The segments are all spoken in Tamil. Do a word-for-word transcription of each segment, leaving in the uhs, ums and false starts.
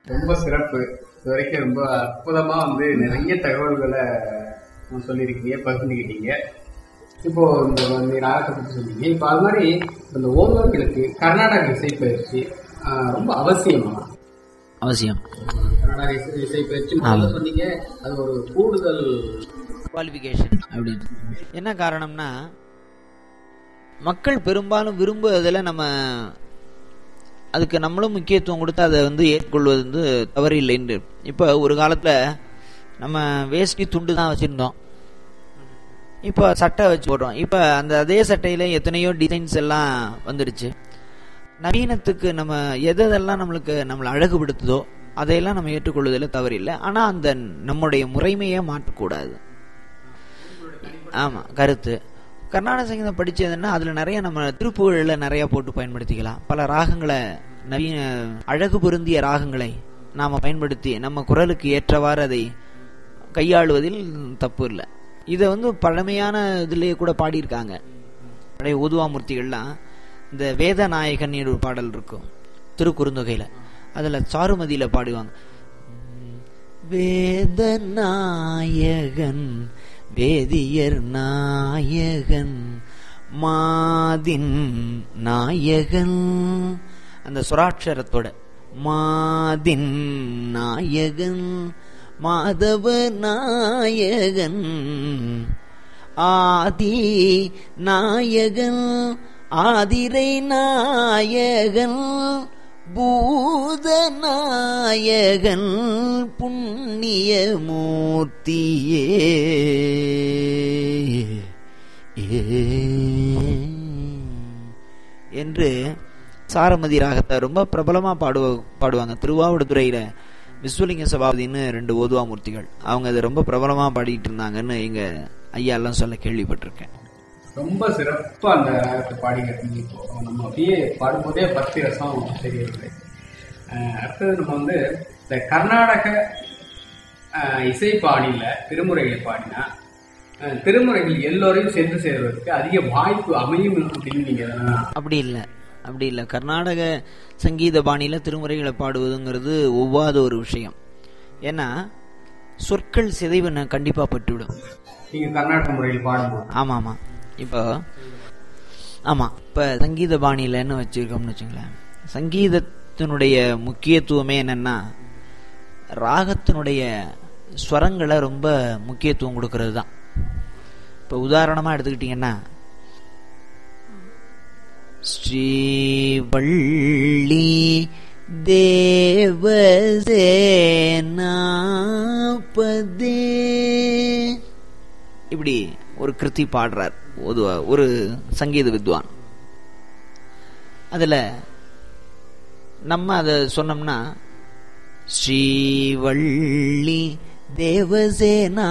ரொம்ப சிறப்பு. இது வரைக்கும் ரொம்ப அற்புதமா வந்து நிறைய தகவல்களை சொல்லியிருக்கீங்க, பகிர்ந்துக்கிட்டீங்க. இப்போ இந்த வந்து ராகத்தை பற்றி சொன்னீங்க. இப்போ அது மாதிரி இந்த ஓதுவர்களுக்கு கர்நாடக இசை பயிற்சி ரொம்ப அவசியமா? அவசியம். கர்நாடக இசை இசை பயிற்சி சொன்னீங்க, அது ஒரு கூடுதல் குவாலிஃபிகேஷன் அப்படின்னு. என்ன காரணம்னா, மக்கள் பெரும்பாலும் விரும்புவதில் நம்ம அதுக்கு நம்மளும் முக்கியத்துவம் கொடுத்து அதை வந்து ஏற்கொள்வது வந்து தவறு இல்லைன்னு. இப்போ ஒரு காலத்தில் நம்ம வேஷ்டி துண்டு தான் வச்சுருந்தோம், இப்போ சட்டை வச்சு போடுறோம். இப்போ அந்த அதே சட்டையில் எத்தனையோ டிசைன்ஸ் எல்லாம் வந்துடுச்சு. நவீனத்துக்கு நம்ம எதெல்லாம் நம்மளுக்கு நம்மளை அழகுபடுத்துதோ அதையெல்லாம் நம்ம ஏற்றுக்கொள்வதில் தவறு இல்லை. ஆனால் அந்த நம்முடைய முறைமையை மாற்றக்கூடாது. ஆமாம், கருத்து. கர்நாடக சங்கீதம் படித்ததுன்னா அதில் நிறைய நம்ம திருப்புகழில் நிறையா போட்டு பயன்படுத்திக்கலாம். பல ராகங்களை, நவீன அழகு பொருந்திய ராகங்களை நாம் பயன்படுத்தி நம்ம குரலுக்கு ஏற்றவாறு அதை கையாளுவதில் தப்பு இல்லை. இதை வந்து பழமையான இதுலேயே கூட பாடியிருக்காங்க. பழைய ஓதுவாமூர்த்திகள்லாம் இந்த வேதநாயகன் ஒரு பாடல் இருக்கும் திருக்குறுந்தொகையில், அதில் சாருமதியில் பாடுவாங்க. வேதநாயகன் வேதியர் நாயகன் மாதின் நாயகன், அந்த சுராட்சரத்தோட மாதின் நாயகன் மாதவ நாயகன் ஆதி நாயகன் ஆதிரை நாயகன் பூத நாயகன் புண்ணிய மூர்த்தியே என்று சாரமதி ராகத்தை ரொம்ப பிரபலமா பாடுவ பாடுவாங்க. திருவாவடுதுறையில விஸ்வலிங்க சபாபதினு ரெண்டு ஓதுவாமூர்த்திகள், அவங்க அதை ரொம்ப பிரபலமா பாடிட்டு இருந்தாங்கன்னு எங்க ஐயா எல்லாம் சொல்ல கேள்விப்பட்டிருக்கேன். ரொம்ப சிறப்பா அந்த ராகத்தை பாடிக்கிறீங்க. இப்போ நம்ம அப்படியே பாடும்போதே பக்தி ரசம் தெரியுது. அடுத்தது நம்ம வந்து இந்த கர்நாடக இசை பாடியில திருமுறைகளை பாடினா திருமுறைகள் எல்லோரையும் சென்று சேர்வதற்கு அதிக வாய்ப்பு அமையும் அப்படின்னு நீங்க. அப்படி இல்லை, அப்படி இல்லை. கர்நாடக சங்கீத பாணியில திருமுறைகளை பாடுவதுங்கிறது ஒவ்வாத ஒரு விஷயம். ஏன்னா சொற்கள் சிதைவு கண்டிப்பா பட்டுவிடும் நீங்க கர்நாடக முறையில் பாடும்போது. ஆமா ஆமா. இப்போ ஆமா இப்போ சங்கீத பாணியிலன்னு வச்சிருக்கோம்னு வச்சுங்களேன், சங்கீதத்தினுடைய முக்கியத்துவமே என்னன்னா ராகத்தினுடைய ஸ்வரங்களை ரொம்ப முக்கியத்துவம் கொடுக்கறது தான். இப்போ உதாரணமாக எடுத்துக்கிட்டிங்கன்னா, ஸ்ரீவள்ளி தேவசேனாபதே இப்படி ஒரு கிருதி பாடுறார் ஒரு சங்கீத வித்வான். அதில் நம்ம அதை சொன்னோம்னா ஸ்ரீவள்ளி தேவசேனா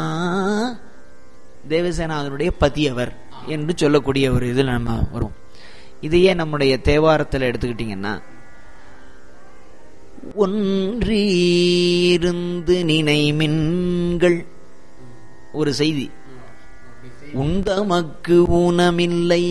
தேவசேனா அதனுடைய பதியவர் என்று சொல்லக்கூடிய ஒரு இதில் நம்ம வரும். இதையே நம்முடைய தேவாரத்தில் எடுத்துக்கிட்டிங்கன்னா, ஒன்றிருந்து நினைமின்கள் ஒரு செய்தி, உண்டமக்கு ஊனமில்லை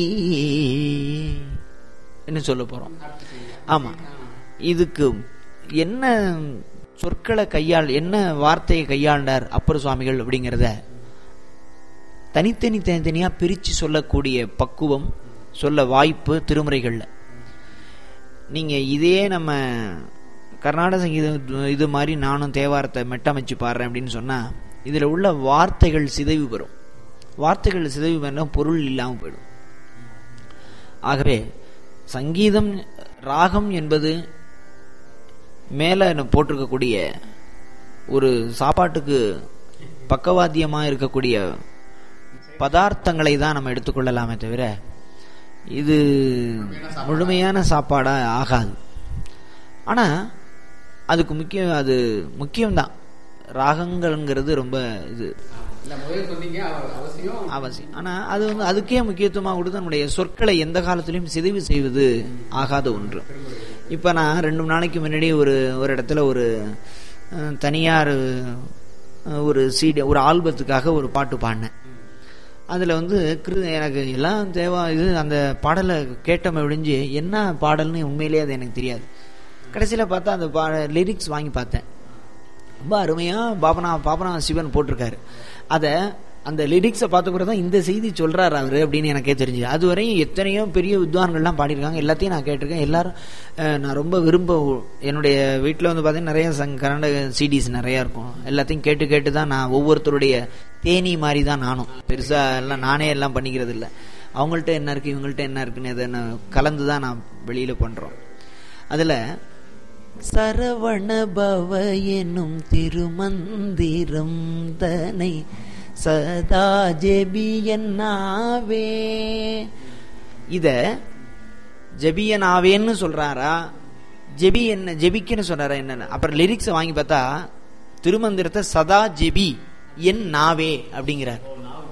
என்ன சொல்ல போறோம். ஆமா, இதுக்கு என்ன சொற்களை கையாள், என்ன வார்த்தையை கையாண்டார் அப்பர் சுவாமிகள் அப்படிங்கிறத தனித்தனி தனித்தனியா பிரிச்சு சொல்லக்கூடிய பக்குவம், சொல்ல வாய்ப்பு திருமுறைகள்ல. நீங்க இதே நம்ம கர்நாடக சங்கீதம் இது மாதிரி நானும் தேவாரத்தை மெட்டமைச்சு பாடுறேன் அப்படின்னு சொன்னா இதுல உள்ள வார்த்தைகள் சிதைவு பெறும். வார்த்தைகள் சிதைவு பெற பொருள் இல்லாமல் போயிடும். ஆகவே சங்கீதம் ராகம் என்பது மேல போட்டிருக்கக்கூடிய ஒரு சாப்பாட்டுக்கு பக்கவாத்தியமாக இருக்கக்கூடிய பதார்த்தங்களை தான் நம்ம எடுத்துக்கொள்ளலாமே தவிர இது முழுமையான சாப்பாடா ஆகாது. ஆனா அதுக்கு முக்கியம், அது முக்கியம்தான். ராகங்கள்ங்கிறது ரொம்ப இது அவசியம். ஆனா அது வந்து அதுக்கே முக்கியத்துவமாக கொடுத்து நம்முடைய சொற்களை எந்த காலத்திலையும் சிதைவு செய்வது ஆகாத ஒன்று. இப்ப நான் ரெண்டு நாளைக்கு முன்னாடி ஒரு ஒரு இடத்துல ஒரு தனியார் ஒரு சீடி ஒரு ஆல்பத்துக்காக ஒரு பாட்டு பாடினேன். அதில் வந்து எனக்கு எல்லாம் தேவா இது அந்த பாடலை கேட்டமை விழிஞ்சு என்ன பாடல்னு உண்மையிலேயே அது எனக்கு தெரியாது. கடைசியில் பார்த்தா அந்த பா லிரிக்ஸ் வாங்கி பார்த்தேன். ரொம்ப அருமையாக பாபனா பாபனா சிவன் போட்டிருக்காரு. அதை அந்த லிரிக்ஸை பார்த்த கூட தான் இந்த செய்தி சொல்கிறார் அவர் அப்படின்னு எனக்கே தெரிஞ்சு. அதுவரையும் எத்தனையோ பெரிய வித்வான்கள்லாம் பாடியிருக்காங்க, எல்லாத்தையும் நான் கேட்டிருக்கேன். எல்லாரும் நான் ரொம்ப விரும்ப, என்னுடைய வீட்டில் வந்து பார்த்தீங்கன்னா நிறைய சங் கர்நாடக சிடிஸ் நிறையா இருக்கும். எல்லாத்தையும் கேட்டு கேட்டு தான் நான் ஒவ்வொருத்தருடைய தேனி மாதிரி தான் நானும் பெருசாக எல்லாம் நானே எல்லாம் பண்ணிக்கிறது இல்லை. அவங்கள்ட்ட என்ன இருக்குது இவங்கள்ட்ட என்ன இருக்குன்னு அதை நான் கலந்து தான் நான் வெளியில் பண்ணுறோம். அதில் சரவண பவ என்னும் திருமந்திரம் தனை சதா ஜெபியன்னாவே, இத ஜெபியனாவேன்னு சொல்றாரா, ஜெபி என்ன ஜெபிக்குன்னு சொல்றாரா என்னன்னு. அப்புறம் லிரிக்ஸை வாங்கி பார்த்தா திருமந்திரத்தை சதா ஜெபி என் நாவே அப்படிங்கிறார்.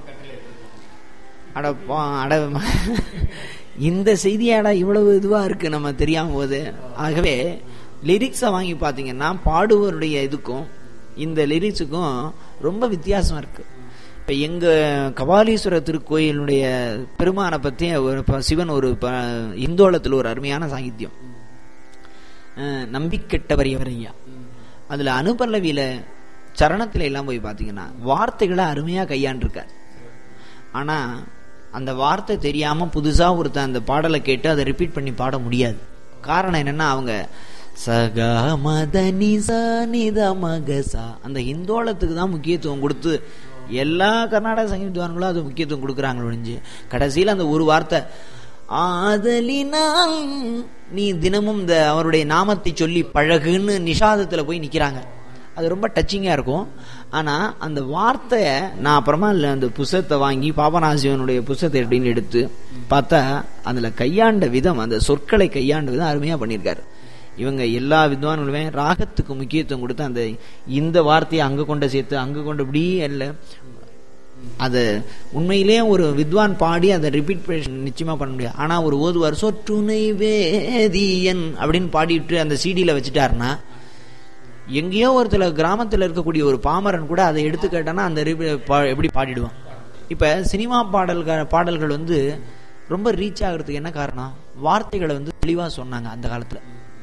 அட அட இந்த செய்தியாடா இவ்வளவு இதுவா இருக்கு நம்ம தெரியாம போது. ஆகவே லிரிக்ஸை வாங்கி பார்த்தீங்கன்னா பாடுவருடைய இதுக்கும் இந்த லிரிக்ஸுக்கும் ரொம்ப வித்தியாசம் இருக்கு. இப்போ எங்கள் கபாலீஸ்வரர் திருக்கோயிலுடைய பெருமானை பற்றி ஒரு சிவன் ஒரு இந்தோளத்தில் ஒரு அருமையான சாகித்யம் நம்பிக்கெட்டவர் ஐயா. அதில் அனுபல்லவியில் சரணத்தில் எல்லாம் போய் பார்த்தீங்கன்னா வார்த்தைகளை அருமையாக கையாண்டிருக்கார். ஆனால் அந்த வார்த்தை தெரியாமல் புதுசாக ஒருத்தன் அந்த பாடலை கேட்டு அதை ரிப்பீட் பண்ணி பாட முடியாது. காரணம் என்னென்னா அவங்க சகா மதனி சனித மகசா அந்த இந்தோளத்துக்கு தான் முக்கியத்துவம் கொடுத்து எல்லா கர்நாடக சங்கீதவான்களும் அது முக்கியத்துவம் கொடுக்குறாங்க ஒழிஞ்சு கடைசியில் அந்த ஒரு வார்த்தை ஆதலினால் நீ தினமும் இந்த அவருடைய நாமத்தை சொல்லி பழகுன்னு நிஷாதத்தில் போய் நிற்கிறாங்க. அது ரொம்ப டச்சிங்காக இருக்கும். ஆனால் அந்த வார்த்தையை நான் அப்புறமா இல்லை அந்த புஸ்தகத்தை வாங்கி பாபநாசிவனுடைய புஸ்தகத்தை எப்படின்னு எடுத்து பார்த்தா அதில் கையாண்ட விதம், அந்த சொற்களை கையாண்ட விதம் அருமையாக பண்ணியிருக்காரு. இவங்க எல்லா வித்வான்களுமே ராகத்துக்கு முக்கியத்துவம் கொடுத்து அந்த இந்த வார்த்தையை அங்கே கொண்டு சேர்த்து அங்கே கொண்டு இப்படி இல்லை, அதை உண்மையிலே ஒரு வித்வான் பாடி அதை ரிப்பீட் நிச்சயமா பண்ண முடியாது. ஆனால் ஒரு ஓதுவார் சொற்றுனை வேதியன் அப்படின்னு பாடிட்டு அந்த சீடியில் வச்சுட்டாருன்னா எங்கேயோ ஒருத்தர் கிராமத்தில் இருக்கக்கூடிய ஒரு பாமரன் கூட அதை எடுத்து கேட்டானா அந்த எப்படி பாடிடுவான். இப்போ சினிமா பாடல்கள் பாடல்கள் வந்து ரொம்ப ரீச் ஆகிறதுக்கு என்ன காரணம்? வார்த்தைகளை வந்து தெளிவாக சொன்னாங்க அந்த காலத்தில்.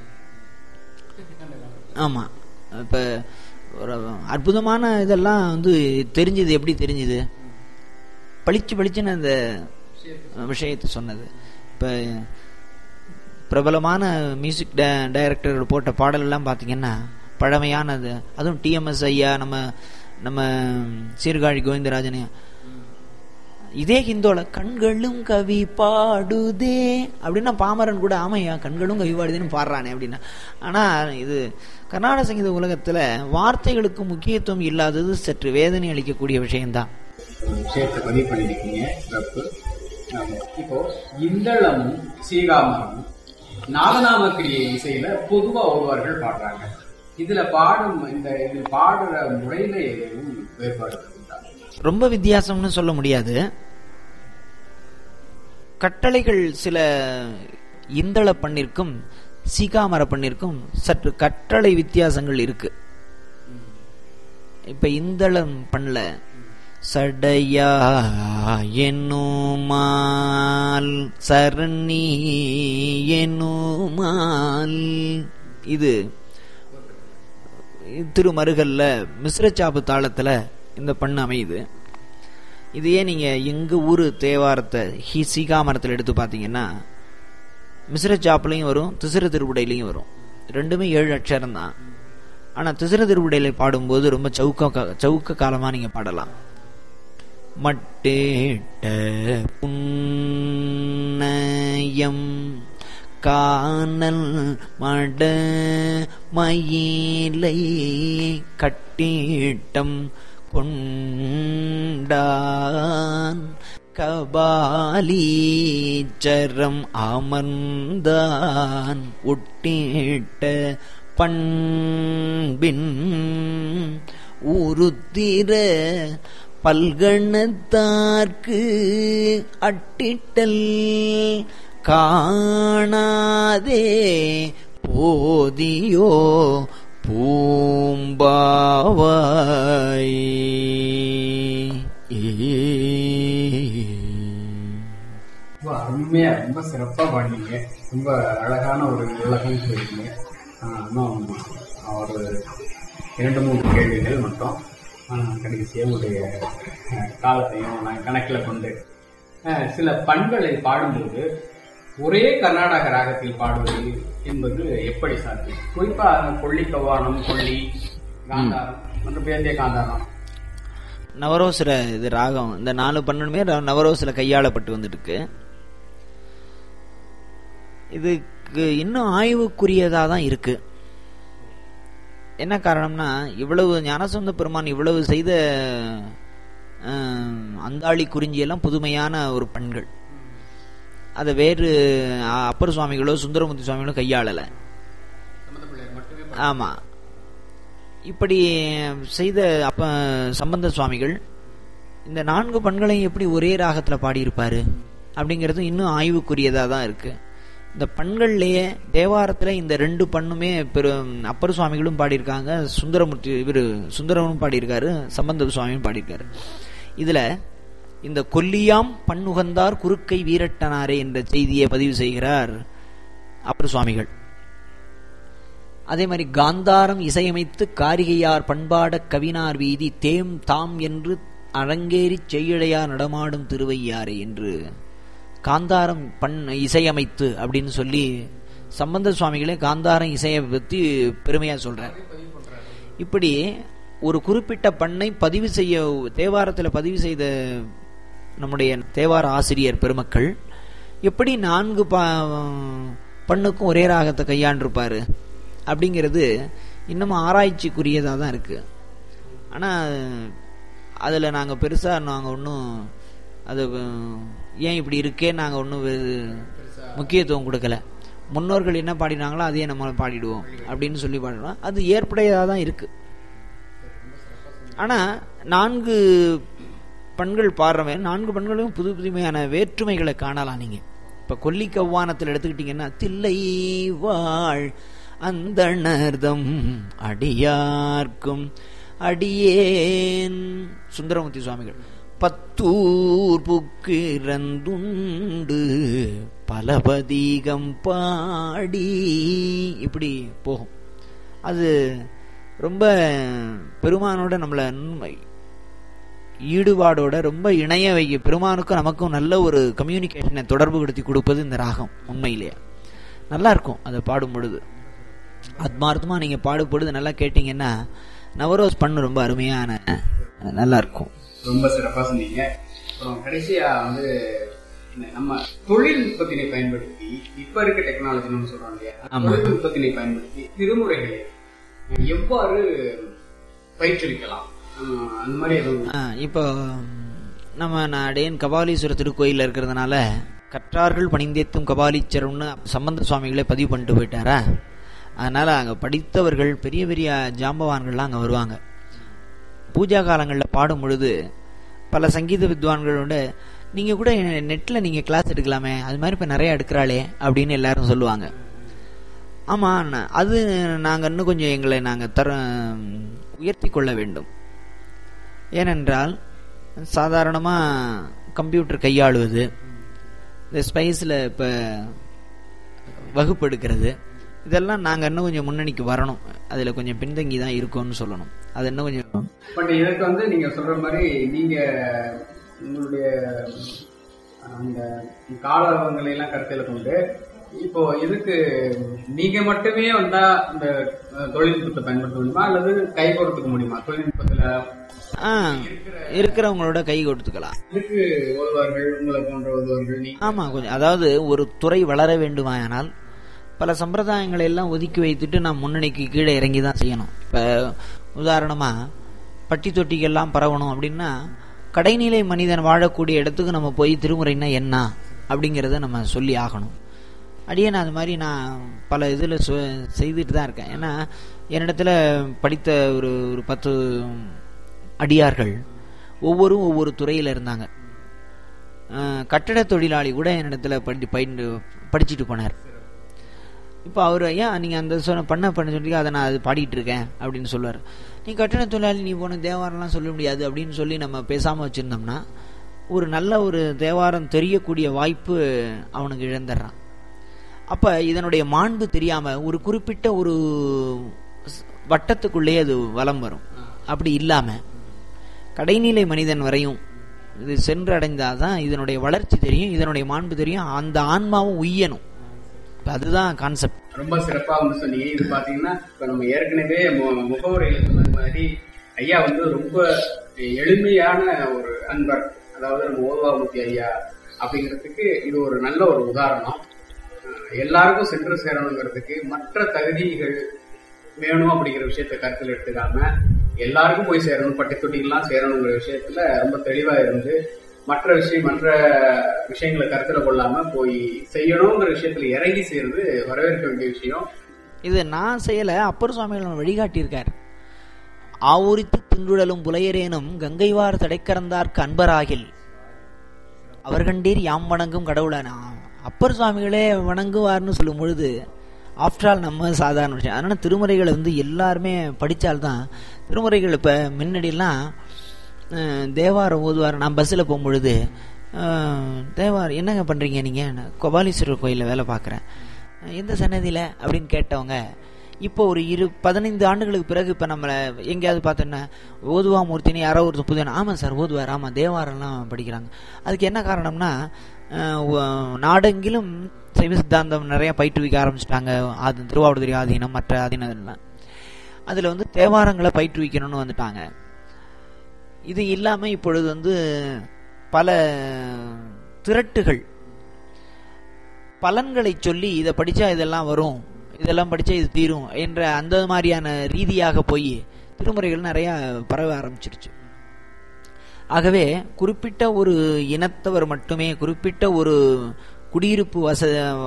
ஆமாம், இப்போ ஒரு அற்புதமான இதெல்லாம் வந்து தெரிஞ்சுது. எப்படி தெரிஞ்சுது? பளிச்சு பளிச்சுன்னு அந்த விஷயத்தை சொன்னது. இப்போ பிரபலமான மியூசிக் டைரக்டர் போட்ட பாடலெல்லாம் பார்த்தீங்கன்னா பழமையானது. அதுவும் டிஎம்எஸ் ஐயா, நம்ம நம்ம சீர்காழி கோவிந்தராஜன் இதே ஹிந்தோல கண்களும் கவி பாடுதே அப்படின்னா பாமரன் கூட ஆமையா கண்களும் கவி பாடுதேன்னு பாடுறானே அப்படின்னா. ஆனால் இது கர்நாடக சங்கீத உலகத்தில் வார்த்தைகளுக்கு முக்கியத்துவம் இல்லாதது சற்று வேதனை அளிக்கக்கூடிய விஷயம்தான். விஷயத்தை பதிவு பண்ணியிருக்கீங்க. இப்போ இந்தளமும் சீகாமரமும் நாதநாமக்கிரிய இசையில பொதுவா ஒருவர்கள் பாடுறாங்க. இதுல பாடும் இந்த இது பாடுற முறையில எதுவும் வேறுபாடு ரொம்ப வித்தியாசம்னு சொல்ல முடியாது. கட்டளைகள் சில இந்தள பண்ணிற்கும் சீகாமர பண்ணிற்கும் சற்று கட்டளை வித்தியாசங்கள் இருக்கு. இப்ப இந்தளம் பண்ணல சடையா என்னுமால் சரணி என்னுமால் இது திருமருகல்ல மிஸ்ரச்சாப்பு தாளத்துல இந்த பண்ணு அமையுது. இதையே நீங்க எங்க ஊரு தேவாரத்தை ஹி சீகாமரத்தில் எடுத்து பார்த்தீங்கன்னா மிஸ்ரச்சாப்புலையும் வரும், திசிர திருவுடையிலையும் வரும். ரெண்டுமே ஏழு அக்ஷரம் தான். ஆனா திசிர திருவுடையில பாடும்போது ரொம்ப சவுக்க சவுக்க காலமா நீங்க பாடலாம். மட்டேட்ட புன்னயம் கானல் மட மயிலை கட்டீட்டம் கொண்டான் கபாலீச்சரம் அமர்ந்தான் உட்டிட்ட பண்பின் உருத்திர பல்கணத்தார்க்கு அட்டிட்டல் காணாதே போதியோ பூம்பாவாய். அருமையா ரொம்ப சிறப்பா பாடுறீங்க. ரொம்ப அழகான ஒரு உலகம் போயிருக்கீங்க. இன்னும் ஒரு இரண்டு மூன்று கேள்விகள் மட்டும் கடைசியாக உடைய காலத்தையும் நான் கணக்கில் கொண்டு சில பண்களை பாடும்போது ஒரே கர்நாடக ராகத்தில் பாடுவது என்பது எப்படி சாத்தியம்? குறிப்பாக கொள்ளி கவ்வானம், கொள்ளி, காந்தாரம் மற்றும் பேந்திய காந்தாரம், நவரோசில இது ராகம், இந்த நாலு பன்னெண்டுமே நவரோசில கையாளப்பட்டு வந்துட்டு இருக்கு. இதுக்கு இன்னும் ஆய்வுக்குரியதாக தான் இருக்கு. என்ன காரணம்னா, இவ்வளவு ஞானசம்பந்த பெருமான் இவ்வளவு செய்த அந்தாளி குறிஞ்சியெல்லாம் புதுமையான ஒரு பண்கள். அதை வேறு அப்பர் சுவாமிகளோ சுந்தரமூர்த்தி சுவாமிகளோ கையாளலை. ஆமா, இப்படி செய்த அப்ப சம்பந்த சுவாமிகள் இந்த நான்கு பண்களையும் எப்படி ஒரே ராகத்தில் பாடியிருப்பாரு அப்படிங்கிறது இன்னும் ஆய்வுக்குரியதாக தான் இருக்கு. இந்த பண்கள்லேயே தேவாரத்தில் இந்த ரெண்டு பண்ணுமே பெரு அப்பர் சுவாமிகளும் பாடியிருக்காங்க, சுந்தரமூர்த்தி இவர் சுந்தரமும் பாடியிருக்காரு, சம்பந்த சுவாமியும் பாடியிருக்காரு. இதுல இந்த கொல்லியாம் பண்ணுகந்தார் குறுக்கை வீரட்டனாரே என்ற செய்தியை பதிவு செய்கிறார் அப்பர் சுவாமிகள். அதே மாதிரி காந்தாரம் இசையமைத்து காரிகையார் பண்பாட கவினார் வீதி தேம் தாம் என்று அரங்கேறி செய்யழையார் நடமாடும் திருவையாரே என்று காந்தாரம் பண் இசையமைத்து அப்படின்னு சொல்லி சம்பந்த சுவாமிகளே காந்தாரம் இசையை பற்றி பெருமையா சொல்றார். இப்படி ஒரு குறிப்பிட்ட பண்ணை பதிவு செய்ய தேவாரத்தில் பதிவு செய்த நம்முடைய தேவார ஆசிரியர் பெருமக்கள் எப்படி நான்கு பண்ணுக்கும் ஒரே ராகத்தை கையாண்டிருப்பாரு அப்படிங்கிறது இன்னமும் ஆராய்ச்சிக்குரியதாக தான் இருக்கு. ஆனால் அதில் நாங்கள் பெருசாக நாங்கள் ஒன்றும் அது ஏன் இப்படி இருக்கே நாங்கள் ஒன்றும் முக்கியத்துவம் கொடுக்கல. முன்னோர்கள் என்ன பாடினாங்களோ அதையே நம்ம பாடிடுவோம் அப்படின்னு சொல்லி பாடிடுவோம். அது ஏற்புடையதாக தான் இருக்கு. ஆனால் நான்கு பண்கள் பாடுறவன் நான்கு பண்களையும் புது புதுமையான வேற்றுமைகளை காணலாம். நீங்கள் இப்போ கொல்லி கவ்வானத்தில் எடுத்துக்கிட்டீங்கன்னா தில்லை வாழ் அந்தணர்தம் அடியார்க்கும் அடியேன் சுந்தரமூர்த்தி சுவாமிகள் பத்தூர் புக்கிரந்துண்டு பலபதீகம் பாடி இப்படி போகும். அது ரொம்ப பெருமானோட நம்மள ஈடுபாடோட ரொம்ப இணைய வைக்க பெருமானுக்கும் நமக்கும் நல்ல ஒரு கம்யூனிகேஷனை தொடர்பு படுத்தி கொடுப்பது இந்த ராகம். உண்மையிலேயே நல்லா இருக்கும். அதை பாடும் பொழுது ஆத்மார்த்தமா நீங்க பாடும் பொழுது நல்லா கேட்டீங்கன்னா நவரோஸ் பண்ணு ரொம்ப அருமையான நல்லா இருக்கும். ரொம்ப சிறப்பா சொன்னீங்க. அப்புறம் கடைசியா வந்து நம்ம தொழில்நுட்பத்தினை பயன்படுத்தி இப்ப இருக்க டெக்னாலஜி நம்ம சொல்றோம் இல்லையா, தொழில்நுட்பத்தினை பயன்படுத்தி திருமுறைகளை எவ்வாறு பயிற்றுவிக்கலாம் அந்த மாதிரி எதுவும்? இப்போ நம்ம அடையன் கபாலீஸ்வர திருக்கோயில இருக்கிறதுனால கற்றார்கள் பணிந்தேத்தும் கபாலீச்சரம்னு சம்பந்த சுவாமிகளே பதிவு பண்ணிட்டு போயிட்டாரா. அதனால அங்க படித்தவர்கள் பெரிய பெரிய ஜாம்பவான்கள்லாம் அங்க வருவாங்க. பூஜா காலங்களில் பாடும் பொழுது பல சங்கீத வித்வான்களோட நீங்க கூட நெட்ல நீங்க கிளாஸ் எடுக்கலாமே, அது மாதிரி இப்ப நிறைய எடுக்கிறாளே அப்படின்னு எல்லாரும் சொல்லுவாங்க. ஆமா, அது நாங்க இன்னும் கொஞ்சம் எங்களை நாங்க தர உயர்த்தி கொள்ள வேண்டும். ஏனென்றால் சாதாரணமா கம்ப்யூட்டர் கையாளுவது, இந்த ஸ்பைஸ்ல இப்ப வகுப்பு எடுக்கிறது, இதெல்லாம் நாங்க இன்னும் கொஞ்சம் முன்னணிக்கு வரணும். அதுல கொஞ்சம் பின்தங்கி தான் இருக்கோம்னு சொல்லணும். அது இன்னும் கொஞ்சம் பட் இதற்கு வந்து நீங்க சொல்ற மாதிரி நீங்க உங்களுடைய அந்த காலங்களை எல்லாம் கருத்தில் கொண்டு இப்போ இதுக்கு நீங்க மட்டுமே வந்தா இந்த தொழில்நுட்பத்தை பயன்படுத்த முடியுமா அல்லது கை கொடுத்துக்க முடியுமா? தொழில்நுட்பத்துல இருக்கிறவங்களோட கை கொடுத்துக்கலாம். இதுக்கு உதவார்கள் உங்களை போன்ற உதவார்கள். ஆமா, கொஞ்சம் அதாவது ஒரு துறை வளர வேண்டுமானால் பல சம்பிரதாயங்களை எல்லாம் ஒதுக்கி வைத்துட்டு நாம் முன்னணிக்கு கீழே இறங்கி தான் செய்யணும். இப்ப உதாரணமா பட்டி தொட்டிக்கெல்லாம் பரவணும் அப்படின்னா கடைநிலை மனிதன் வாழக்கூடிய இடத்துக்கு நம்ம போய் திருமுறைன்னா என்ன அப்படிங்கிறத நம்ம சொல்லி ஆகணும். அடியே நான் அது மாதிரி நான் பல இதில் செய்துட்டு தான் இருக்கேன். ஏன்னா என்னிடத்துல படித்த ஒரு ஒரு பத்து அடியார்கள் ஒவ்வொரும் ஒவ்வொரு துறையில் இருந்தாங்க. கட்டட தொழிலாளி கூட என்னிடத்துல படி பயின்று படிச்சுட்டு போனார். இப்போ அவர் ஏன் நீங்கள் அந்த சொன்ன பண்ண பண்ண சொல்லி அதை நான் அது பாடிட்டு இருக்கேன் அப்படின்னு சொல்லுவார். நீ கட்டண தொழிலாளி நீ போன தேவாரம்லாம் சொல்ல முடியாது அப்படின்னு சொல்லி நம்ம பேசாமல் வச்சுருந்தோம்னா ஒரு நல்ல ஒரு தேவாரம் தெரியக்கூடிய வாய்ப்பு அவனுக்கு இழந்துடுறான். அப்ப இதனுடைய மாண்பு தெரியாம ஒரு குறிப்பிட்ட ஒரு வட்டத்துக்குள்ளே அது வலம் வரும். அப்படி இல்லாம கடைநிலை மனிதன் வரையும் இது சென்றடைந்தாதான் இதனுடைய வளர்ச்சி தெரியும், இதனுடைய மாண்பு தெரியும், அந்த ஆன்மாவும் உய்யணும். அதுதான் கான்செப்ட். ரொம்ப சிறப்பா வந்து சொன்னீங்க. இது பாத்தீங்கன்னா இப்ப நம்ம ஏற்கனவே முகவுரையில சொன்னது மாதிரி ஐயா வந்து ரொம்ப எளிமையான ஒரு அன்பர், அதாவது நம்ம ஓதுவாமூர்த்தி ஐயா அப்படிங்கிறதுக்கு இது ஒரு நல்ல ஒரு உதாரணம். எல்லாருக்கும் சென்று சேரணுங்கிறதுக்கு மற்ற தகுதிகள் வேணும் அப்படிங்கிற விஷயத்த கருத்தில் எடுத்துக்காம எல்லாருக்கும் போய் சேரணும், பட்டி தொட்டிகள்லாம் சேரணுங்கிற விஷயத்துல ரொம்ப தெளிவா இருந்து மற்ற விஷயம் மற்ற விஷயங்களை கருத்துல கொள்ளாம போய் செய்யணுங்கிற விஷயத்துல இறங்கி சேர்ந்து வரவேற்க வேண்டிய விஷயம். இது நான் செய்யல, அப்பர் சுவாமிகள் வழிகாட்டியிருக்கார். ஆவுரித்து தின்றுடலும் புலையரேனும் கங்கைவார் தடைக்கறந்தார்க்கு அன்பராகில் அவர்கண்டீர் யாம் வணங்கும் கடவுளான அப்பர் சுவாமிகளே வணங்குவார்னு சொல்லும் பொழுது ஆஃப்டர் ஆல் நம்ம சாதாரண விஷயம். அதனால திருமுறைகளை வந்து எல்லாருமே படித்தால்தான் திருமுறைகள். இப்போ முன்னாடியெல்லாம் தேவாரம் ஓதுவார். நான் பஸ்ஸில் போகும்பொழுது தேவாரம் என்னங்க பண்ணுறீங்க நீங்கள்? கோபாலீஸ்வரர் கோயிலில் வேலை பார்க்குறேன். எந்த சன்னதியில் அப்படின்னு கேட்டவங்க இப்போ ஒரு இரு பதினைந்து ஆண்டுகளுக்கு பிறகு இப்போ நம்மளை எங்கேயாவது பார்த்தோன்னா ஓதுவாமூர்த்தின்னு யாரோ ஒரு புது, ஆமாம் சார் ஓதுவார், ஆமாம் தேவாரம்லாம் படிக்கிறாங்க. அதுக்கு என்ன காரணம்னா நாடெங்கிலும் சைவ சித்தாந்தம் நிறைய பயிற்றுவிக்க ஆரம்பிச்சிட்டாங்க. அது திருவாவடுதுறை ஆதீனம் மற்ற ஆதீனம் அதில் வந்து தேவாரங்களை பயிற்றுவிக்கணும்னு வந்துட்டாங்க. இது இல்லாமல் இப்பொழுது வந்து பல திரட்டுகள் பலன்களை சொல்லி இதை படித்தா இதெல்லாம் வரும், இதெல்லாம் படித்தா இது தீரும் என்ற அந்த மாதிரியான ரீதியாக போய் திருமுறைகள் நிறையா பரவ ஆரம்பிச்சிருச்சு. ஆகவே குறிப்பிட்ட ஒரு இனத்தவர் மட்டுமே, குறிப்பிட்ட ஒரு குடியிருப்பு வச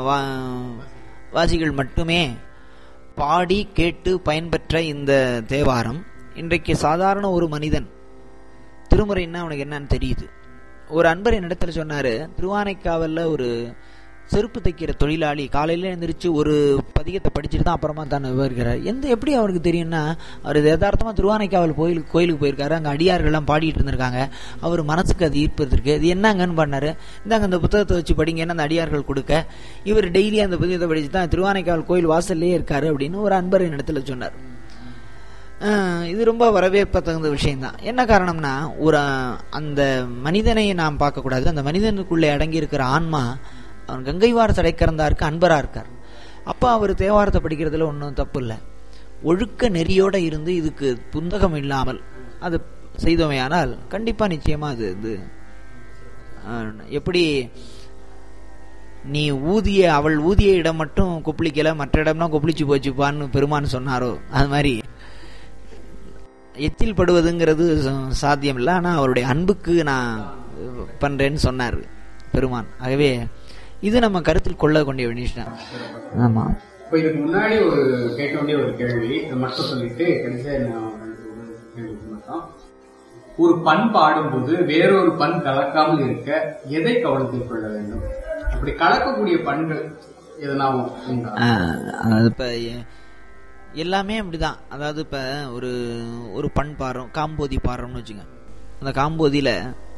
வாசிகள் மட்டுமே பாடி கேட்டு பயன்பெற்ற இந்த தேவாரம் இன்றைக்கு சாதாரண ஒரு மனிதன் திருமுறைன்னா அவனுக்கு என்னன்னு தெரியுது. ஒரு அன்பர் என்னிடத்துல சொன்னாரு, திருவானைக்காவல்ல ஒரு செருப்பு தைக்கிற தொழிலாளி காலையில எழுந்திரிச்சு ஒரு பதிகத்தை படிச்சுட்டு தான் அப்புறமா தான் விவரிக்கிறார். எந்த எப்படி அவருக்கு தெரியும்னா, அவர் யதார்த்தமா திருவானைக்காவல் கோயிலுக்கு கோயிலுக்கு போயிருக்காரு, அங்கே அடியார்கள்லாம் பாடிட்டு இருந்திருக்காங்க, அவர் மனசுக்கு அது ஈர்ப்பு இருக்கு. இது என்னங்கன்னு பண்ணாரு, இந்தாங்க அந்த புத்தகத்தை வச்சு படிங்கன்னு அந்த அடியார்கள் கொடுக்க இவர் டெய்லி அந்த புத்தகத்தை படிச்சு தான் திருவானைக்காவல் கோயில் வாசல்லே இருக்காரு அப்படின்னு ஒரு அன்பர் என்னிடத்துல சொன்னார். இது ரொம்ப வரவேற்ப தகுந்த விஷயம்தான். என்ன காரணம்னா, ஒரு அந்த மனிதனை நாம் பார்க்கக்கூடாது, அந்த மனிதனுக்குள்ளே அடங்கி இருக்கிற ஆன்மா அவன் கங்கைவார் தடைக்கறந்தாருக்கு அன்பரா இருக்கார். அப்போ அவர் தேவாரத்தை படிக்கிறதுல ஒன்றும் தப்பு இல்லை. ஒழுக்க நெறியோட இருந்து இதுக்கு புந்தகம் இல்லாமல் அது செய்தோமையானால் கண்டிப்பா நிச்சயமா அது இது எப்படி நீ ஊதிய அவள் ஊதிய இடம் மட்டும் கொப்பளிக்கல, மற்ற இடம்னா கொப்பளிச்சு போச்சுப்பான்னு பெருமான் சொன்னாரோ அது மாதிரி எச்சில் படுவதுங்கிறது சாத்தியம் இல்லை. ஆனால் அவருடைய அன்புக்கு நான் பண்றேன்னு சொன்னார் பெருமான். ஆகவே இது நம்ம கருத்தில் கொள்ள கொண்ட விஷயம். ஆமா, இப்போ இதுக்கு முன்னாடி ஒரு கேட்க வேண்டிய ஒரு கேள்வி மட்டும் சொல்லிட்டு கடைசியாக மாட்டோம். ஒரு பண் பாடும்போது வேறொரு பண் கலக்காமல் இருக்க எதை கவனத்தில் கொள்ள வேண்டும்? அப்படி கலக்கக்கூடிய பண்கள் எதனாவும்? இப்ப எல்லாமே அப்படிதான். அதாவது இப்ப ஒரு ஒரு பண் பாடுறோம், காம்போதி பாடுறோம்னு வச்சுங்க. அந்த காம்போதியில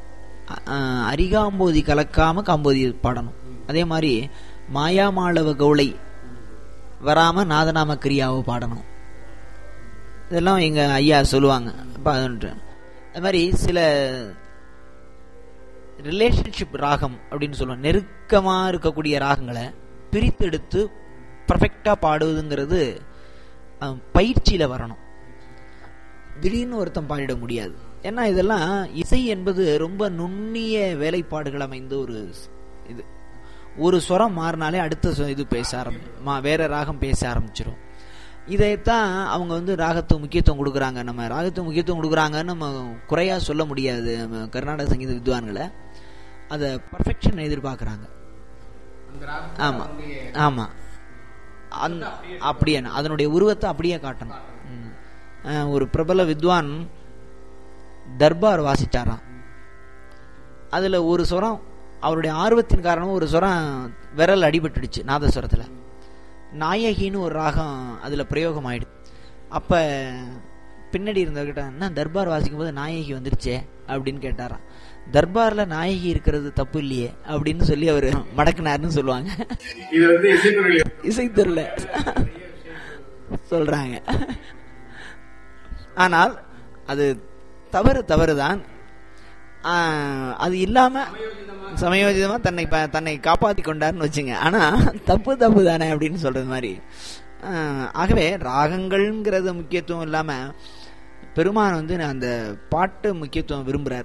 அரிகாம்போதி கலக்காம காம்போதி பாடணும். அதே மாதிரி மாயாமாளவ கவுளை வராம நாதநாம கிரியாவை பாடணும். இதெல்லாம் எங்க ஐயா சொல்லுவாங்க. அது மாதிரி சில ரிலேஷன்ஷிப் ராகம் அப்படின்னு சொல்லுவாங்க, நெருக்கமா இருக்கக்கூடிய ராகங்களை பிரித்தெடுத்து பர்ஃபெக்டா பாடுவதுங்கிறது பயிற்சியில வரணும். திடீர்னு ஒருத்தம் பாடிட முடியாது. ஏன்னா இதெல்லாம் இசை என்பது ரொம்ப நுண்ணிய வேலைப்பாடுகள் அமைந்த ஒரு இது. ஒரு ஸ்வரம் மாறினாலே அடுத்த இது பேச ஆரம்பி வேற ராகம் பேச ஆரம்பிச்சிடும். இதைத்தான் அவங்க வந்து ராகத்துக்கு முக்கியத்துவம் கொடுக்குறாங்க. நம்ம ராகத்துக்கு முக்கியத்துவம் கொடுக்குறாங்கன்னு நம்ம குறையா சொல்ல முடியாது. நம்ம கர்நாடக சங்கீத வித்வான்களை அதை பர்ஃபெக்ஷன் எதிர்பார்க்குறாங்க. ஆமா ஆமா அப்படியே அதனுடைய உருவத்தை அப்படியே காட்டணும். ஒரு பிரபல வித்வான் தர்பார் வாசிச்சாராம். அதுல ஒரு சுரம் அவருடைய ஆர்வத்தின் காரணம் ஒரு சுரம் விரல் அடிபட்டுடுச்சு நாதஸ்வரத்துல. நாயகின்னு ஒரு ராகம் அதுல பிரயோகம் ஆயிடுச்சு. அப்ப பின்னாடி இருந்தவர்கிட்ட என்ன தர்பார் வாசிக்கும் போது நாயகி வந்துருச்சே அப்படின்னு கேட்டாராம். தர்பார்ல நாயகி இருக்கிறது தப்பு இல்லையே அப்படின்னு சொல்லி அவர் மடக்குனாருன்னு சொல்லுவாங்க. இது வந்து இசைத்துறையில இசைத்துறையில சொல்றாங்க. ஆனால் அது தவறு தவறுதான். அது இல்லாம சமயோஜிதமா தன்னை தன்னை காப்பாத்தி கொண்டாருன்னு வச்சுங்க. ஆனா தப்பு தப்பு தானே அப்படின்னு சொல்றது மாதிரி. ஆகவே ராகங்கள்ங்கிறது முக்கியத்துவம் இல்லாம பெருமான் வந்து அந்த பாட்டு முக்கியத்துவம் விரும்புறார்.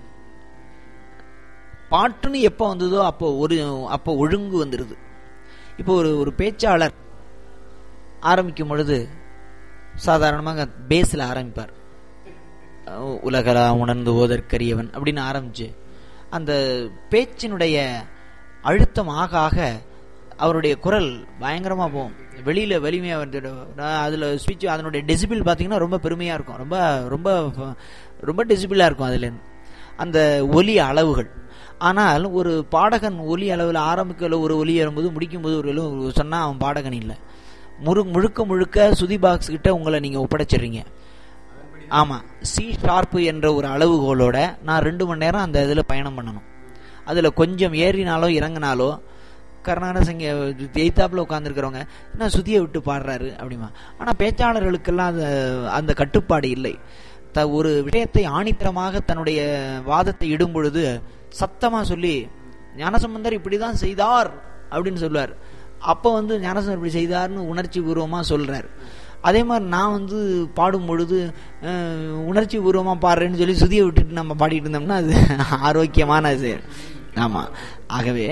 பாட்டுன்னு எப்ப வந்ததோ அப்போ ஒரு அப்போ ஒழுங்கு வந்துருது. இப்போ ஒரு ஒரு பேச்சாளர் ஆரம்பிக்கும் பொழுது சாதாரணமாக பேஸ்ல ஆரம்பிப்பார். உலகலா உணர்ந்து ஓதற்கரியவன் அப்படின்னு ஆரம்பிச்சு அந்த பேச்சினுடைய அழுத்தம் ஆக ஆக அவருடைய குரல் பயங்கரமா போகும். வெளியில வலிமையா வந்து அதுல ஸ்பீச் அதனுடைய டெசிபிள் பாத்தீங்கன்னா ரொம்ப பெருமையா இருக்கும். ரொம்ப ரொம்ப ரொம்ப டெசிபிளா இருக்கும் அதுல அந்த ஒலி அளவுகள். ஆனால் ஒரு பாடகன் ஒலி அளவில் ஆரம்பிக்கல ஒரு ஒலி வரும்போது முடிக்கும் போது ஒரு சொன்னா அவன் பாடகன் இல்லை. முழு முழுக்க முழுக்க சுதி பாக்ஸ் கிட்ட உங்களை நீங்க ஒப்படைச்சிடுறீங்க. ஆமா, சி ஷார்ப்பு என்ற ஒரு அளவுகோலோட நான் ரெண்டு மணி நேரம் அந்த இதுல பயணம் பண்ணணும். அதுல கொஞ்சம் ஏறினாலோ இறங்கினாலோ கர்நாடக சங்க எய்தாப்புல உட்காந்துருக்கிறவங்க என்ன சுதியை விட்டு பாடுறாரு அப்படிமா. ஆனா பேச்சாளர்களுக்கெல்லாம் அந்த அந்த கட்டுப்பாடு இல்லை. த ஒரு விஷயத்தை ஆணித்தரமாக தன்னுடைய வாதத்தை இடும் பொழுது சத்தமா சொல்லி ஞானசம்பந்தர் இப்படிதான் செய்தார் அப்படின்னு சொல்லுவார். அப்ப வந்து ஞானசம்பந்தர் இப்படி செய்தார்னு உணர்ச்சி பூர்வமா சொல்றாரு. அதே மாதிரி நான் வந்து பாடும் பொழுது உணர்ச்சி பூர்வமா பாடுறேன்னு சொல்லி சுதியை விட்டுட்டு நம்ம பாடிட்டு இருந்தோம்னா அது ஆரோக்கியமான இது. ஆமா, ஆகவே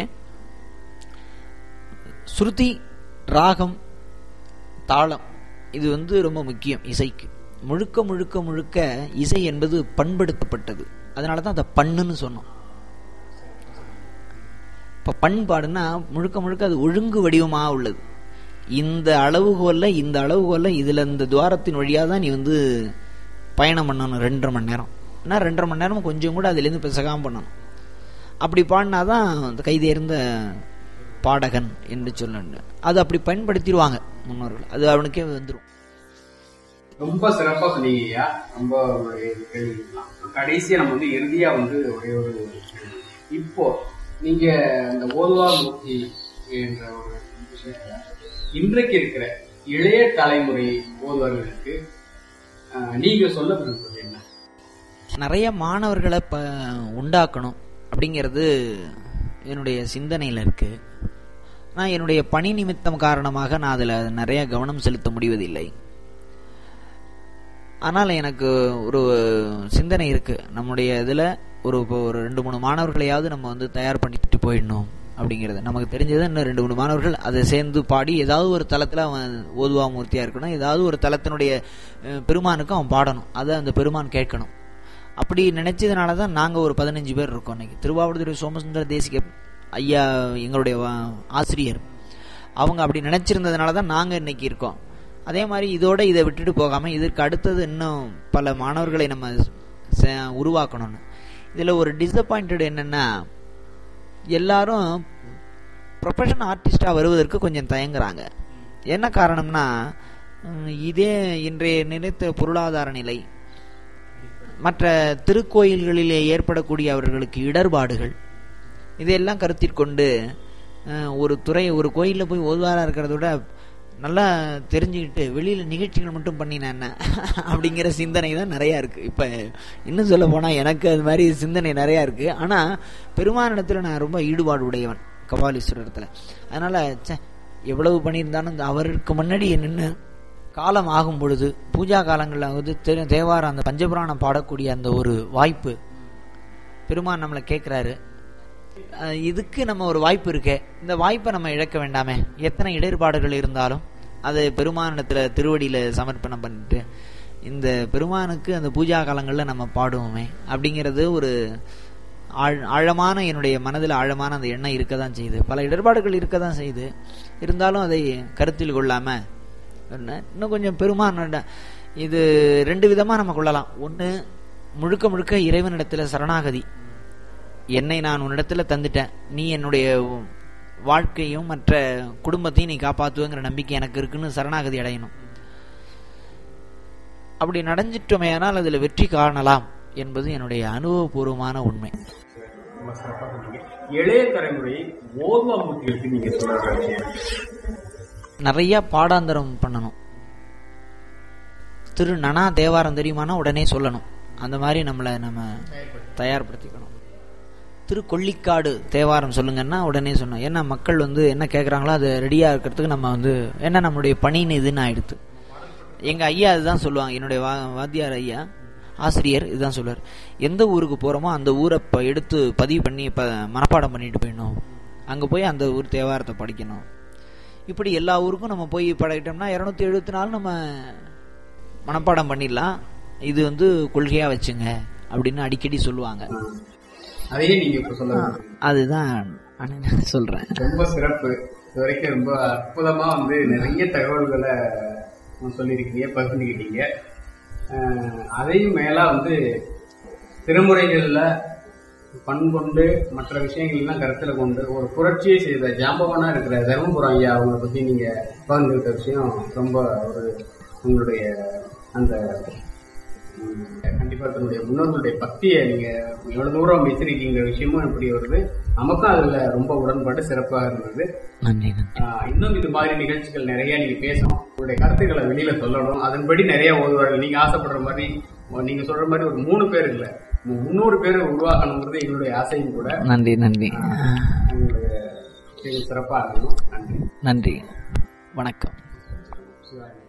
ஸ்ருதி, ராகம், தாளம் இது வந்து ரொம்ப முக்கியம் இசைக்கு. முழுக்க முழுக்க முழுக்க இசை என்பது பண்படுத்தப்பட்டது. அதனாலதான் அதை பண்ணுன்னு சொன்னோம். இப்ப பண்பாடுன்னா முழுக்க முழுக்க அது ஒழுங்கு வடிவமாக உள்ளது. இந்த அளவுகோல்ல இந்த அளவுகோல்ல இதுல இந்த துவாரத்தின் வழியா தான் நீ வந்து பயணம் பண்ணணும் ரெண்டரை மணி நேரம். ஏன்னா ரெண்டரை மணி நேரம் கொஞ்சம் கூட அதுல இருந்து பிசகாம பண்ணணும். அப்படி பாடினாதான் அந்த கைதேர்ந்த பாடகன் என்று சொல்ல. அது அப்படி பயன்படுத்திடுவாங்க முன்னோர்கள். அது அவனுக்கே வந்துடும். ரொம்ப சிறப்பா சொன்னீங்க. ரொம்ப கடைசியா நம்ம வந்து இறுதியா வந்து ஒரே ஒரு இப்போ நீங்க இந்த ஓதுவா மூர்த்தி என்ற ஒரு விஷயத்துல இன்றைக்கு இருக்கிற இளைய தலைமுறை ஓதுவர்களுக்கு நீங்க சொல்ல விரும்புவது என்ன? நிறைய மாணவர்களை ப உண்டாக்கணும் அப்படிங்கிறது என்னுடைய சிந்தனையில இருக்கு. நான் என்னுடைய பணி நிமித்தம் காரணமாக நான் அதுல நிறைய கவனம் செலுத்த முடிவதில்லை. ஆனால் எனக்கு ஒரு சிந்தனை இருக்கு. நம்முடைய இதுல ஒரு ஒரு ரெண்டு மூணு மாணவர்களையாவது நம்ம வந்து தயார் பண்ணிட்டு போயிடணும் அப்படிங்கிறது. நமக்கு தெரிஞ்சது இன்னும் ரெண்டு மூணு மாணவர்கள் அதை சேர்ந்து பாடி ஏதாவது ஒரு தளத்துல அவன் ஓதுவா மூர்த்தியா இருக்கணும். ஏதாவது ஒரு தளத்தினுடைய பெருமானுக்கு அவன் பாடணும். அதை அந்த பெருமான் கேட்கணும். அப்படி நினைச்சதுனாலதான் நாங்க ஒரு பதினஞ்சு பேர் இருக்கோம். இன்னைக்கு திருவாவடுதுறை சோமசுந்தர தேசிக ஐயா எங்களுடைய ஆசிரியர் அவங்க அப்படி நினைச்சிருந்ததுனாலதான் நாங்க இன்னைக்கு இருக்கோம். அதே மாதிரி இதோட இதை விட்டுட்டு போகாம இதற்கு அடுத்தது இன்னும் பல மாணவர்களை நம்ம உருவாக்கணும்னு. இதுல ஒரு டிசப்பாயிண்டட் என்னன்னா எல்லாரும் ப்ரொஃபஷனல் ஆர்டிஸ்டா வருவதற்கு கொஞ்சம் தயங்குறாங்க. என்ன காரணம்னா இதே இன்றைய நினைத்த பொருளாதார நிலை, மற்ற திருக்கோயில்களிலே ஏற்படக்கூடிய அவர்களுக்கு இடர்பாடுகள், இதையெல்லாம் கருத்தில் கொண்டு ஒரு துறை ஒரு கோயிலில் போய் ஓதுவாரா இருக்கிறத விட நல்லா தெரிஞ்சுக்கிட்டு வெளியில நிகழ்ச்சிகள் மட்டும் பண்ணினா என்ன அப்படிங்கிற சிந்தனை தான் நிறைய இருக்கு. இப்ப இன்னும் சொல்ல போனா எனக்கு அது மாதிரி சிந்தனை நிறைய இருக்கு. ஆனா பெருமானிடத்துல நான் ரொம்ப ஈடுபாடு உடையவன் கபாலீஸ்வரத்துல. அதனால எவ்வளவு பண்ணியிருந்தாலும் அவருக்கு முன்னாடி நின்று காலம் ஆகும் பொழுது பூஜா காலங்கள்ல வந்து தேவாரம் அந்த பஞ்சபுராணம் பாடக்கூடிய அந்த ஒரு வாய்ப்பு பெருமான் நம்மளை கேட்கிறாரு. இதுக்கு நம்ம ஒரு வாய்ப்பு இருக்கே, இந்த வாய்ப்பை நம்ம இழக்க வேண்டாமே. எத்தனை இடர்பாடுகள் இருந்தாலும் அதை பெருமானிடத்துல திருவடியில சமர்ப்பணம் பண்ணிட்டு இந்த பெருமானுக்கு அந்த பூஜா காலங்கள்ல நம்ம பாடுவோமே அப்படிங்கிறது ஒரு ஆழமான என்னுடைய மனதில் ஆழமான அந்த எண்ணம் இருக்கதான் செய்யுது. பல இடர்பாடுகள் இருக்கதான் செய்யுது. இருந்தாலும் அதை கருத்தில் கொள்ளாம இன்னும் கொஞ்சம் பெருமான் இது ரெண்டு விதமா நம்ம கொள்ளலாம். ஒண்ணு, முழுக்க முழுக்க இறைவனிடத்துல சரணாகதி. என்னை நான் உன்னிடத்துல தந்துட்டேன், நீ என்னுடைய வாழ்க்கையும் மற்ற குடும்பத்தையும் நீ காப்பாத்துவங்கிற நம்பிக்கை எனக்கு இருக்குன்னு சரணாகதி அடையணும். அப்படி நடைஞ்சிட்டோமே ஆனால் அதுல வெற்றி காணலாம் என்பது என்னுடைய அனுபவபூர்வமான உண்மை. ரொம்ப சிறப்பாக சொன்னீங்க. இளைய தலைமுறை ஓதுவாமூர்த்திகளுக்கு நீங்க சொல்ற விஷயம், நிறைய பாடாந்தரம் பண்ணணும். திரு நனா தேவாரம் தெரியுமானா உடனே சொல்லணும். அந்த மாதிரி நம்மளை நம்ம தயார்படுத்திக்கணும். திரு கொள்ளிக்காடு தேவாரம் சொல்லுங்கன்னா உடனே சொன்னோம். ஏன்னா மக்கள் வந்து என்ன கேட்குறாங்களோ அது ரெடியாக இருக்கிறதுக்கு நம்ம வந்து என்ன நம்மளுடைய பணின்னு இதுன்னு ஆயிடுத்து. எங்கள் ஐயா அதுதான் சொல்லுவாங்க. என்னுடைய வா வாத்தியார் ஐயா ஆசிரியர் இதுதான் சொல்லுவார். எந்த ஊருக்கு போகிறோமோ அந்த ஊரை இப்போ எடுத்து பதிவு பண்ணி இப்போ மனப்பாடம் பண்ணிட்டு போயிடணும். அங்கே போய் அந்த ஊர் தேவாரத்தை படிக்கணும். இப்படி எல்லா ஊருக்கும் நம்ம போய் பழகிட்டோம்னா இரநூத்தி எழுபத்தி நாலு நம்ம மனப்பாடம் பண்ணிடலாம். இது வந்து கொள்கையாக வச்சுங்க அப்படின்னு அடிக்கடி சொல்லுவாங்க. அதையே நீங்க இப்ப சொல்ல, அதுதான் சொல்றேன். ரொம்ப சிறப்பு. இது வரைக்கும் ரொம்ப அற்புதமா வந்து நிறைய தகவல்களை சொல்லியிருக்கீங்க, பகிர்ந்துக்கிட்டீங்க. அதையும் மேலா வந்து திருமுறைகள்ல பண்கொண்டு மற்ற விஷயங்கள்லாம் கருத்துல கொண்டு ஒரு புரட்சியை செய்த ஜாம்பவானா இருக்கிற தர்மபுரம் ஐயா அவங்களை பத்தி நீங்க பகிர்ந்துக்கிட்ட விஷயம் ரொம்ப ஒரு உங்களுடைய அந்த கண்டிப்பா தன்னுடைய முன்னோர்களுடைய பக்தியை நீங்க எவ்வளவு தூரம் வச்சிருக்கீங்கிற விஷயமும் எப்படி வருது. நமக்கும் அதுல ரொம்ப உடன்பாடு சிறப்பாக இருந்தது. இன்னும் இது மாதிரி நிகழ்ச்சிகள் நிறைய நீங்க பேசணும், உங்களுடைய கருத்துக்களை வெளியில சொல்லணும். அதன்படி நிறைய ஓதுவார்கள் நீங்க ஆசைப்படுற மாதிரி, நீங்க சொல்ற மாதிரி ஒரு மூணு பேர் இல்ல முன்னூறு பேர் உருவாக்கணுங்கிறது எங்களுடைய ஆசையும் கூட. நன்றி நன்றி. உங்களுடைய சிறப்பாக இருக்கணும். நன்றி நன்றி. வணக்கம்.